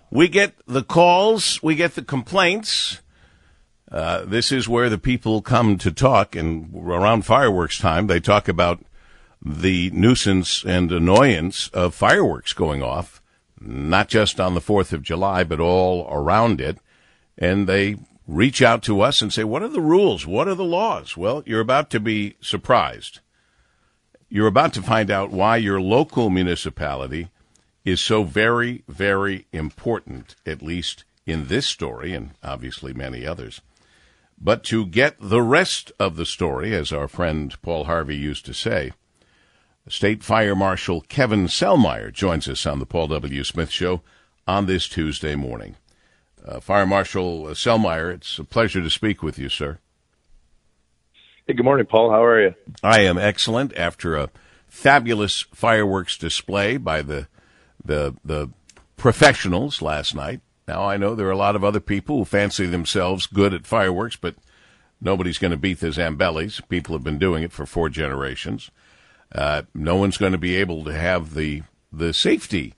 We get the calls, we get the complaints. This is where the people come to talk, and around fireworks time, they talk about the nuisance and annoyance of fireworks going off, not just on the 4th of July, but all around it. And they reach out to us and say, what are the rules? What are the laws? Well, you're about to be surprised. You're about to find out why your local municipality is so very, very important, at least in this story, and obviously many others. But to get the rest of the story, as our friend Paul Harvey used to say, State Fire Marshal Kevin Sellmeyer joins us on the Paul W. Smith Show on this Tuesday morning. Fire Marshal Sellmeyer, it's a pleasure to speak with you, sir. Hey, good morning, Paul. How are you? I am excellent after a fabulous fireworks display by the professionals last night. Now, I know there are a lot of other people who fancy themselves good at fireworks, but nobody's going to beat the Zambellis. People have been doing it for 4 generations. No one's going to be able to have the safety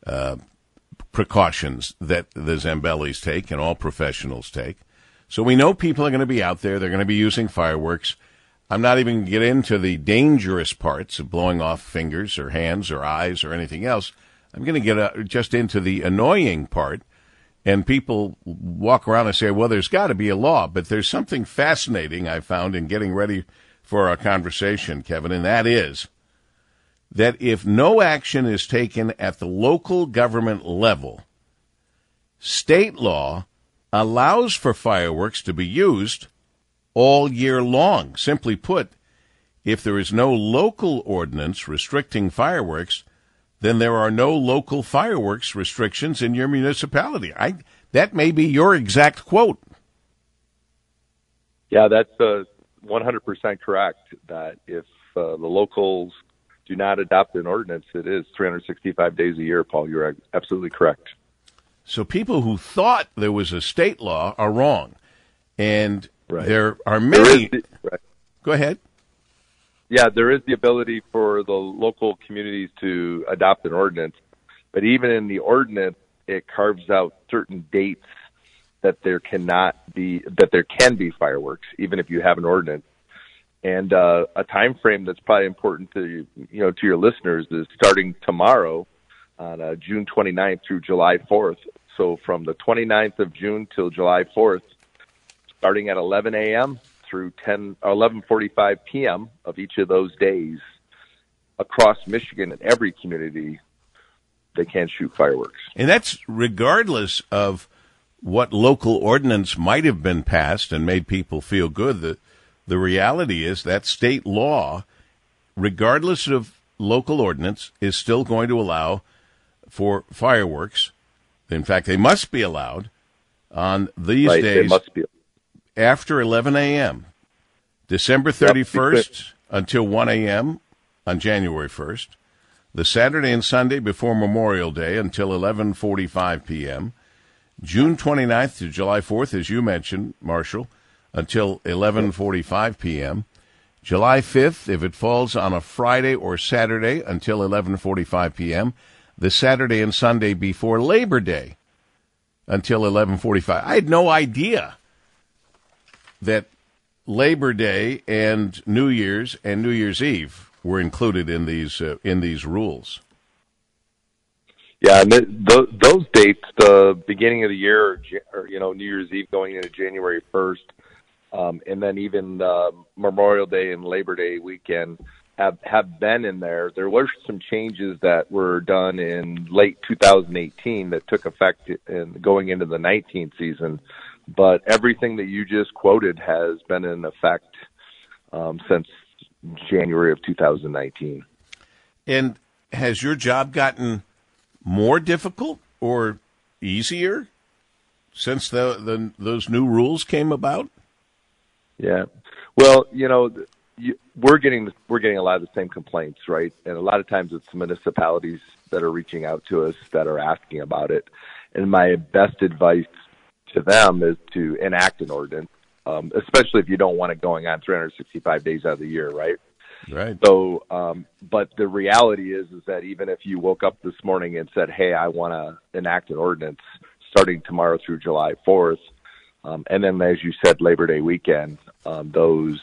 precautions that the Zambellis take and all professionals take. So we know people are going to be out there. They're going to be using fireworks. I'm not even going to get into the dangerous parts of blowing off fingers or hands or eyes or anything else. I'm going to get just into the annoying part. And people walk around and say, well, there's got to be a law. But there's something fascinating I found in getting ready for our conversation, Kevin, and that is that if no action is taken at the local government level, state law allows for fireworks to be used all year long. Simply put, if there is no local ordinance restricting fireworks, then there are no local fireworks restrictions in your municipality. That may be your exact quote. Yeah, that's 100% correct, that if the locals do not adopt an ordinance, it is 365 days a year, Paul. You're absolutely correct. So people who thought there was a state law are wrong. And there are many... Go ahead. Yeah, there is the ability for the local communities to adopt an ordinance, but even in the ordinance, it carves out certain dates that there can be fireworks, even if you have an ordinance. And a time frame that's probably important to your listeners is starting tomorrow on June 29th through July 4th. So from the 29th of June till July 4th, starting at 11 a.m. through 11:45 p.m. of each of those days, across Michigan in every community, they can shoot fireworks. And that's regardless of what local ordinance might have been passed and made people feel good. The reality is that state law, regardless of local ordinance, is still going to allow for fireworks. In fact, they must be allowed on these days. They must be. After 11 a.m., December 31st until 1 a.m. on January 1st, the Saturday and Sunday before Memorial Day until 11:45 p.m., June 29th to July 4th, as you mentioned, Marshall, until 11:45 p.m., July 5th, if it falls on a Friday or Saturday, until 11:45 p.m., the Saturday and Sunday before Labor Day until 11:45. I had no idea that Labor Day and New Year's Eve were included in these rules. Yeah, and those dates, the beginning of the year, or New Year's Eve going into January 1st, and then even Memorial Day and Labor Day weekend have been in there. There were some changes that were done in late 2018 that took effect going into the 19th season. But everything that you just quoted has been in effect since January of 2019. And has your job gotten more difficult or easier since those new rules came about? Yeah. Well, we're getting a lot of the same complaints, right? And a lot of times it's municipalities that are reaching out to us that are asking about it. And my best advice to them is to enact an ordinance, especially if you don't want it going on 365 days out of the year, right? Right. So, but the reality is that even if you woke up this morning and said, "Hey, I want to enact an ordinance starting tomorrow through July 4th," and then, as you said, Labor Day weekend, those,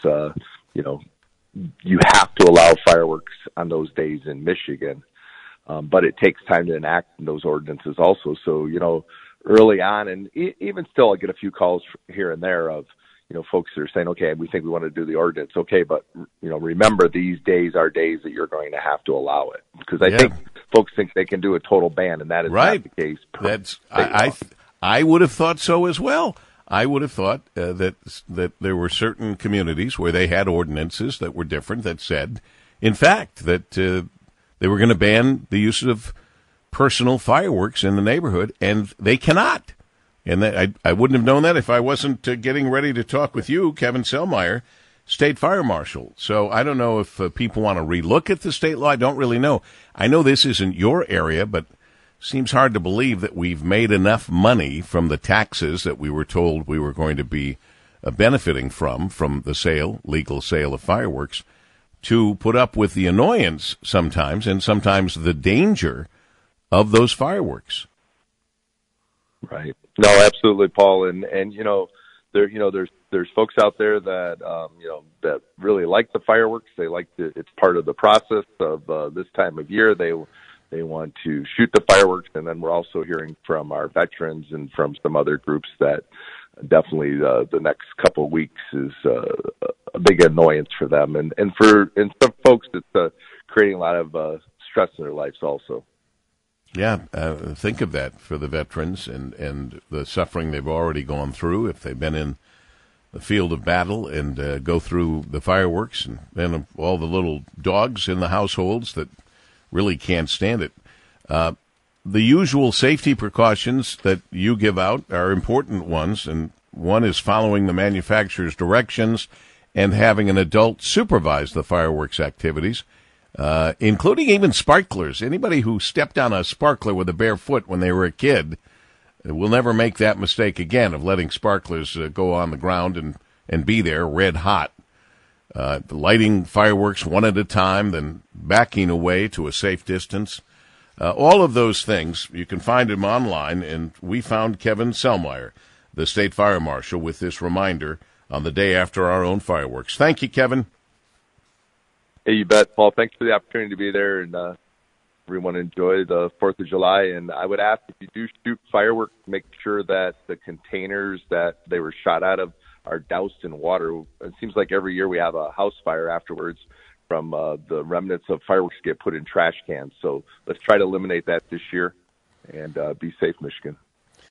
you have to allow fireworks on those days in Michigan. But it takes time to enact those ordinances also. So, early on, and even still, I get a few calls here and there of, folks that are saying, okay, we think we want to do the ordinance. Okay, but, remember, these days are days that you're going to have to allow it. Because I think folks think they can do a total ban, and that is not the case. I would have thought so as well. I would have thought that there were certain communities where they had ordinances that were different that said, in fact, that they were going to ban the use of personal fireworks in the neighborhood, and they cannot. And I wouldn't have known that if I wasn't getting ready to talk with you, Kevin Sellmeyer, State Fire Marshal. So I don't know if people want to relook at the state law. I don't really know. I know this isn't your area, but seems hard to believe that we've made enough money from the taxes that we were told we were going to be benefiting from the legal sale of fireworks, to put up with the annoyance sometimes, and sometimes the danger of those fireworks. Right. No, absolutely, Paul. And there's folks out there that that really like the fireworks. They like it's part of the process of this time of year. They want to shoot the fireworks, and then we're also hearing from our veterans and from some other groups that definitely the next couple of weeks is a big annoyance for them, and some folks it's creating a lot of stress in their lives also. Yeah, think of that for the veterans and the suffering they've already gone through if they've been in the field of battle and go through the fireworks, and then all the little dogs in the households that really can't stand it. The usual safety precautions that you give out are important ones, and one is following the manufacturer's directions and having an adult supervise the fireworks activities, including even sparklers. Anybody who stepped on a sparkler with a bare foot when they were a kid will never make that mistake again of letting sparklers go on the ground and be there red hot. Lighting fireworks one at a time, then backing away to a safe distance. All of those things, you can find them online, and we found Kevin Sellmeyer, the State Fire Marshal, with this reminder on the day after our own fireworks. Thank you, Kevin. Hey, you bet, Paul. Thanks for the opportunity to be there, and everyone enjoy the 4th of July. And I would ask, if you do shoot fireworks, make sure that the containers that they were shot out of are doused in water. It seems like every year we have a house fire afterwards from the remnants of fireworks get put in trash cans. So let's try to eliminate that this year, and be safe, Michigan.